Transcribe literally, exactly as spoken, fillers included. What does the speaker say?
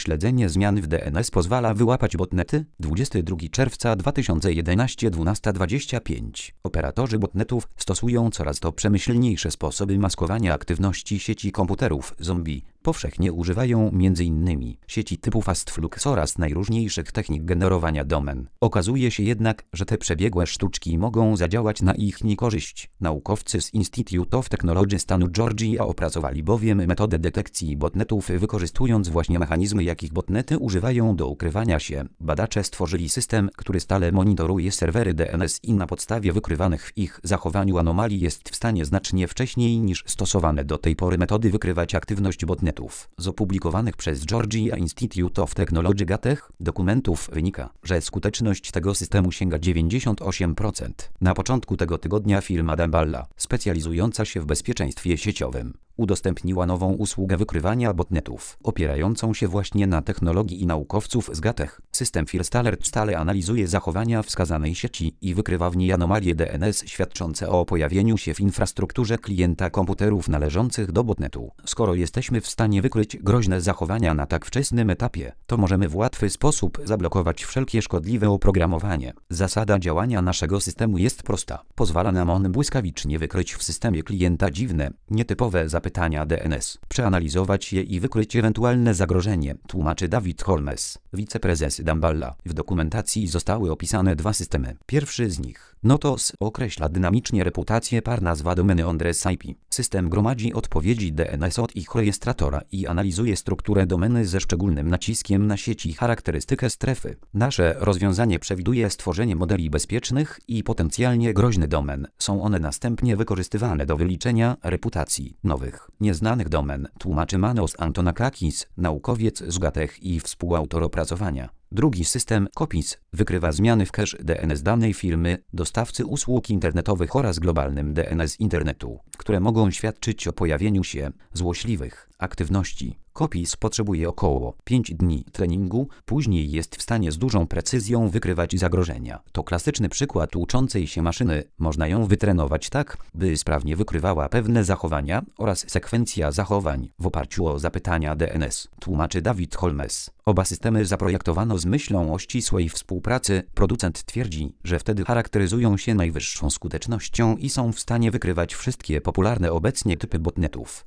Śledzenie zmian w D N S pozwala wyłapać botnety. dwudziestego drugiego czerwca dwa tysiące jedenastego, dwunasta dwadzieścia pięć. Operatorzy botnetów stosują coraz to przemyślniejsze sposoby maskowania aktywności sieci komputerów zombie. Powszechnie używają między innymi sieci typu Fastflux oraz najróżniejszych technik generowania domen. Okazuje się jednak, że te przebiegłe sztuczki mogą zadziałać na ich niekorzyść. Naukowcy z Institute of Technology stanu Georgia opracowali bowiem metodę detekcji botnetów, wykorzystując właśnie mechanizmy, jakich botnety używają do ukrywania się. Badacze stworzyli system, który stale monitoruje serwery D N S i na podstawie wykrywanych w ich zachowaniu anomalii jest w stanie znacznie wcześniej niż stosowane do tej pory metody wykrywać aktywność botnetów. Z opublikowanych przez Georgia Institute of Technology Gatech dokumentów wynika, że skuteczność tego systemu sięga dziewięćdziesiąt osiem procent. Na początku tego tygodnia firma Damballa, specjalizująca się w bezpieczeństwie sieciowym, udostępniła nową usługę wykrywania botnetów, opierającą się właśnie na technologii i naukowców z Gatech. System First Alert stale analizuje zachowania wskazanej sieci i wykrywa w niej anomalie D N S świadczące o pojawieniu się w infrastrukturze klienta komputerów należących do botnetu. Skoro jesteśmy w stanie wykryć groźne zachowania na tak wczesnym etapie, to możemy w łatwy sposób zablokować wszelkie szkodliwe oprogramowanie. Zasada działania naszego systemu jest prosta. Pozwala nam on błyskawicznie wykryć w systemie klienta dziwne, nietypowe zapytania D N S, przeanalizować je i wykryć ewentualne zagrożenie, tłumaczy David Holmes, wiceprezes Damballa. W dokumentacji zostały opisane dwa systemy. Pierwszy z nich, Notos, określa dynamicznie reputację par nazwa domeny Ondres I P. System gromadzi odpowiedzi D N S od ich rejestratora i analizuje strukturę domeny ze szczególnym naciskiem na sieci i charakterystykę strefy. Nasze rozwiązanie przewiduje stworzenie modeli bezpiecznych i potencjalnie groźnych domen. Są one następnie wykorzystywane do wyliczenia reputacji nowych, nieznanych domen, tłumaczy Manos Antonakakis, naukowiec z Gatech i współautor opracowania. Drugi system, Copis, wykrywa zmiany w cache D N S danej firmy, dostawcy usług internetowych oraz globalnym D N S internetu, które mogą świadczyć o pojawieniu się złośliwych aktywności. Copis potrzebuje około pięciu dni treningu, później jest w stanie z dużą precyzją wykrywać zagrożenia. To klasyczny przykład uczącej się maszyny. Można ją wytrenować tak, by sprawnie wykrywała pewne zachowania oraz sekwencja zachowań w oparciu o zapytania D N S, tłumaczy David Holmes. Oba systemy zaprojektowano z myślą o ścisłej współpracy. Producent twierdzi, że wtedy charakteryzują się najwyższą skutecznością i są w stanie wykrywać wszystkie popularne obecnie typy botnetów.